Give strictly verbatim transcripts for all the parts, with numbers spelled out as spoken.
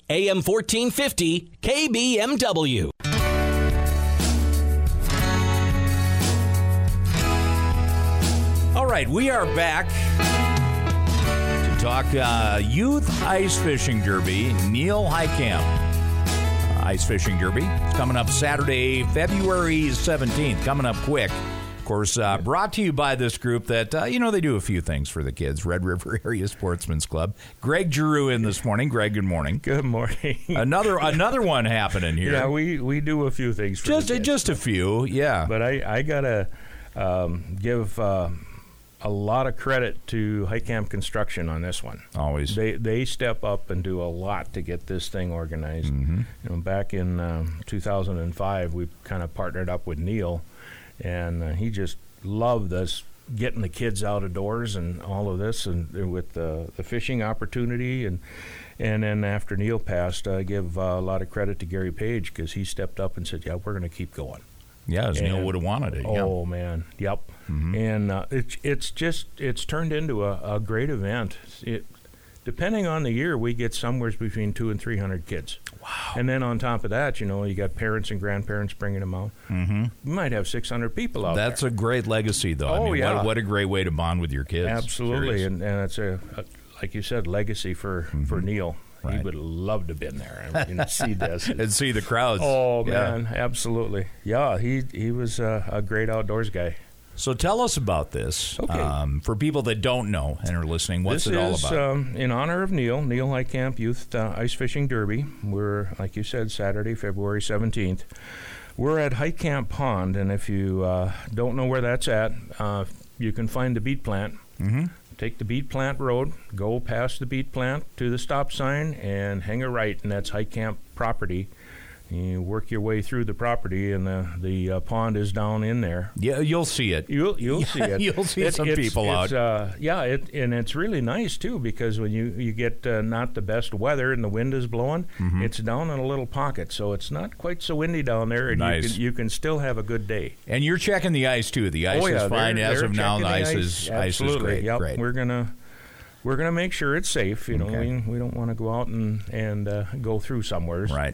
A M fourteen fifty, K B M W. All right, we are back to talk uh, Youth Ice Fishing Derby, Neil Heitkamp. Uh, Ice Fishing Derby. It's coming up Saturday, February seventeenth. Coming up quick. Of course, uh, brought to you by this group that, uh, you know, they do a few things for the kids. Red River Area Sportsman's Club. Greg Giroux in this morning. Greg, good morning. Good morning. another another one happening here. Yeah, we, we do a few things for Just, the kids. just a few, yeah. But I, I got to um, give... Uh, a lot of credit to Heitkamp Construction on this one. Always. They they step up and do a lot to get this thing organized. Mm-hmm. You know, back in um, two thousand five, we kind of partnered up with Neil, and uh, he just loved us getting the kids out of doors and all of this, and uh, with the, the fishing opportunity. And and then after Neil passed, I give uh, a lot of credit to Gary Page, because he stepped up and said, yeah, we're going to keep going. Yeah, as And- Neil would have wanted it. Oh, man. Yep. Mm-hmm. And uh, it's it's just, it's turned into a, a great event. It, depending on the year, we get somewhere between two and three hundred kids. Wow. And then on top of that, you know, you got parents and grandparents bringing them out. Mm-hmm. You might have six hundred people out That's there. a great legacy, though. I Oh, mean, yeah. What, what a great way to bond with your kids. Absolutely. Serious. And, and it's a, a, like you said, legacy for, Mm-hmm. for Neil. Right. He would have loved to have been there and, and see this. And see the crowds. Oh, Yeah. man, absolutely. Yeah, he he was a, a great outdoors guy. So tell us about this. Okay. Um, for people that don't know and are listening, what's this it all is, about? Um, in honor of Neil, Neil Heitkamp Youth uh, Ice Fishing Derby. We're, like you said, Saturday, February seventeenth. We're at Heitkamp Pond, and if you uh, don't know where that's at, uh, you can find the beet plant. Mm-hmm. Take the beet plant road, go past the beet plant to the stop sign, and hang a right, and that's Heitkamp property. You work your way through the property, and the the uh, pond is down in there. Yeah, you'll see it. You'll you'll see it. You'll see It- some it's- people it's, out. Uh, yeah, it, and it's really nice too, because when you you get uh, not the best weather and the wind is blowing, Mm-hmm. it's down in a little pocket, so it's not quite so windy down there, and Nice. you can you can still have a good day. And you're checking the ice, too. The ice oh yeah, is fine they're- as they're of now. The checking ice, is, ice is absolutely. great. Yep, great. we're gonna. We're gonna make sure it's safe. You know, Okay. we, we don't want to go out and and uh, go through somewheres. Right.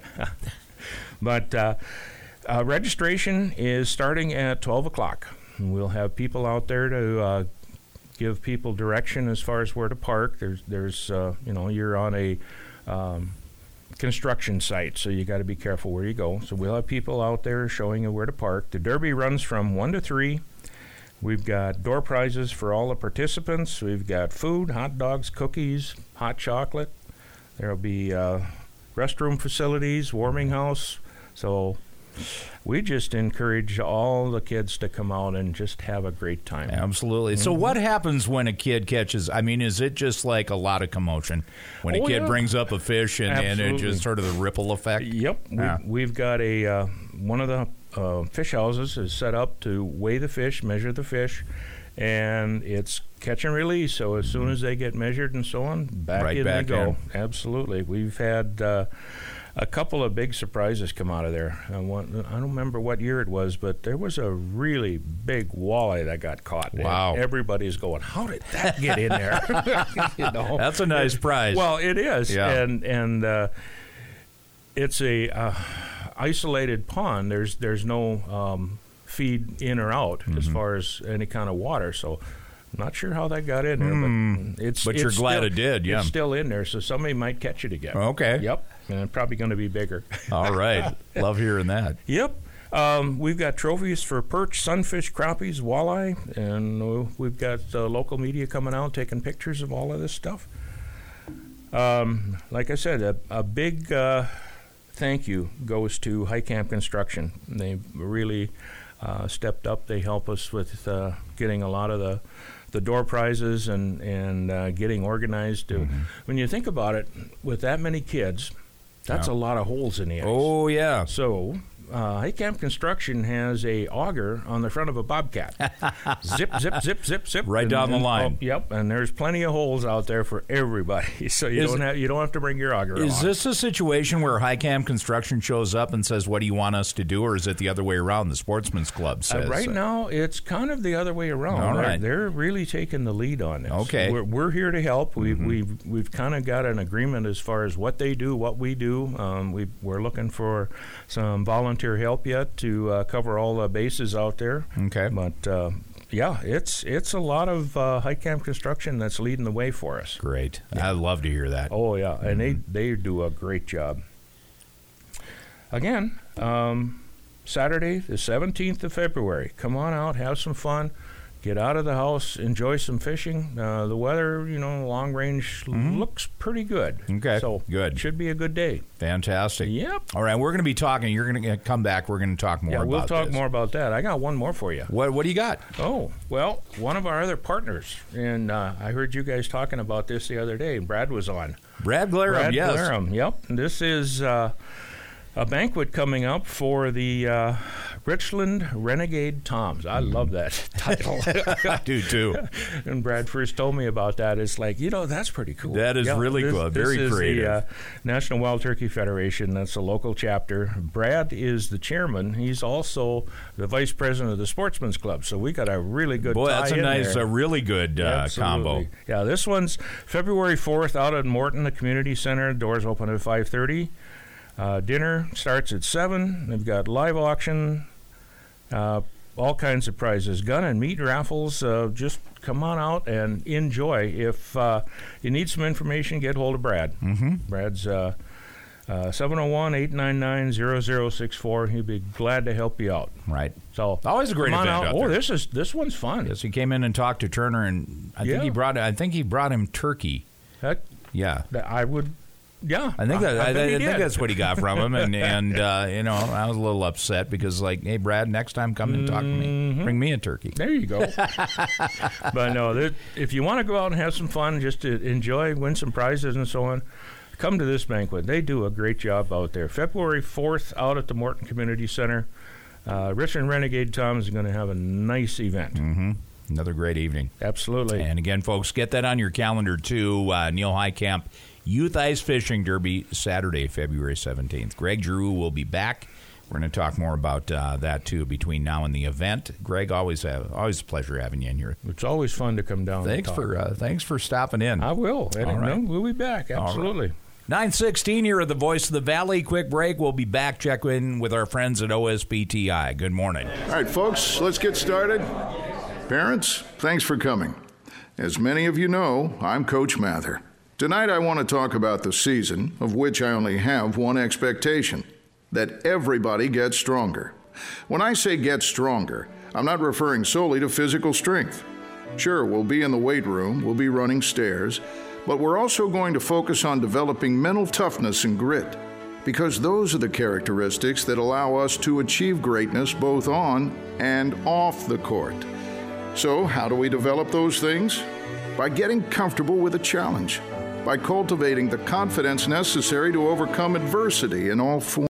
But uh, uh, registration is starting at twelve o'clock. And we'll have people out there to uh, give people direction as far as where to park. There's, there's, uh, you know, you're on a um, construction site, so you got to be careful where you go. So we'll have people out there showing you where to park. The Derby runs from one to three. We've got door prizes for all the participants. We've got food, hot dogs, cookies, hot chocolate. There'll be uh, restroom facilities, warming house. So we just encourage all the kids to come out and just have a great time. Absolutely. So what happens when a kid catches? I mean, is it just like a lot of commotion when a Oh, kid yeah. brings up a fish and, and it Absolutely. just sort of the ripple effect? Yep. Yeah. We, we've got a uh, one of the uh, fish houses is set up to weigh the fish, measure the fish, and it's catch and release. So as soon as they get measured and so on, back Right in back they go. in. Absolutely. We've had uh, a couple of big surprises come out of there. I, want, I don't remember what year it was, but there was a really big walleye that got caught. Wow. And everybody's going, how did that get in there? You know? That's a nice prize. Well, it is, Yeah. and and uh, it's a uh, isolated pond. There's there's no um, feed in or out Mm-hmm. as far as any kind of water. So I'm not sure how that got in there, but it's. But you're it's glad still- it did, yeah. It's still in there, so somebody might catch it again. Okay. Yep, and it's probably going to be bigger. All right. Love hearing that. Yep. Um, we've got trophies for perch, sunfish, crappies, walleye, and uh, we've got uh, local media coming out taking pictures of all of this stuff. Um, like I said, a, a big uh, thank you goes to Heitkamp Construction. They really uh, stepped up. They help us with uh, getting a lot of the the door prizes and and uh, getting organized. To, Mm-hmm. When you think about it, with that many kids, that's Yeah. a lot of holes in the ice. Oh, yeah. So uh, Highcamp Construction has a auger on the front of a Bobcat. Zip, zip, zip, zip, zip. Right and, down the and, line. Oh, yep, and there's plenty of holes out there for everybody, so you Is don't it- have you don't have to bring your auger. Is along. this a situation where Highcamp Construction shows up and says, what do you want us to do, or is it the other way around? The Sportsman's Club says. Uh, right now, it's kind of the other way around. All They're- right. They're, really taking the lead on this. Okay. We're, we're here to help. We've, mm-hmm. we've, we've kind of got an agreement as far as what they do, what we do. Um, we, we're looking for some volunteer help yet to uh, cover all the bases out there. Okay. But, uh, yeah, it's it's a lot of uh, Highcamp Construction that's leading the way for us. Great. Yeah. I'd love to hear that. Oh, yeah, and mm-hmm. they, they do a great job. Again, um, Saturday, the seventeenth of February. Come on out, have some fun, get out of the house, enjoy some fishing. Uh, the weather, you know, long range mm-hmm. looks pretty good. Okay, so good. Should be a good day. Fantastic. Yep. All right, we're going to be talking. You're going to come back. We're going to talk more yeah, about we'll talk this. more about that. I got one more for you. What What do you got? Oh, well, one of our other partners, and uh, I heard you guys talking about this the other day. Brad was on. Brad Glarum, Brad yes. Glarum, yep. This is uh, a banquet coming up for the uh, Richland Renegade Toms. I love that title. I do, too. And Brad first told me about that. It's like, you know, that's pretty cool. That is yeah, really this, cool. This Very is creative. The uh, National Wild Turkey Federation. That's a local chapter. Brad is the chairman. He's also the vice president of the Sportsman's Club. So we got a really good Boy, tie that's a in nice, there. a really good uh, combo. Yeah, this one's February fourth out at Morton, the community center. Doors open at five thirty. Uh, dinner starts at seven. They've got live auction, uh, all kinds of prizes, gun and meat raffles. Uh, just come on out and enjoy. If uh, you need some information, get hold of Brad. Mm-hmm. Brad's uh, uh, seven oh one, eight nine nine, zero zero six four. He'd be glad to help you out. Right. So always a great come on event out. out oh, there. this is this one's fun. Yes, he came in and talked to Turner, and I Yeah. think he brought. I think he brought him turkey. Heck, Yeah. I would. Yeah, I think that I, I, I, bet I he think did. that's what he got from him, and and uh, you know, I was a little upset because like, hey, Brad, next time come and talk to me, Mm-hmm. bring me a turkey. There you go. But no, there, if you want to go out and have some fun, just to enjoy, win some prizes and so on, come to this banquet. They do a great job out there. February fourth out at the Morton Community Center. Uh, Richland Renegade Tom is going to have a nice event. Mm-hmm. Another great evening. Absolutely. And again, folks, get that on your calendar too. Uh, Neil Highcamp Youth Ice Fishing Derby, Saturday, February seventeenth. Greg Giroux will be back. We're going to talk more about uh, that, too, between now and the event. Greg, always have, always a pleasure having you in here. It's always fun to come down. Thanks and talk. for uh, thanks for stopping in. I will. And All right. no, we'll be back. Absolutely. Right. nine sixteen here at the Voice of the Valley. Quick break. We'll be back. Check in with our friends at O S P T I. Good morning. All right, folks, let's get started. Parents, thanks for coming. As many of you know, I'm Coach Mather. Tonight I want to talk about the season, of which I only have one expectation, that everybody gets stronger. When I say get stronger, I'm not referring solely to physical strength. Sure, we'll be in the weight room, we'll be running stairs, but we're also going to focus on developing mental toughness and grit, because those are the characteristics that allow us to achieve greatness both on and off the court. So, how do we develop those things? By getting comfortable with a challenge, by cultivating the confidence necessary to overcome adversity in all forms.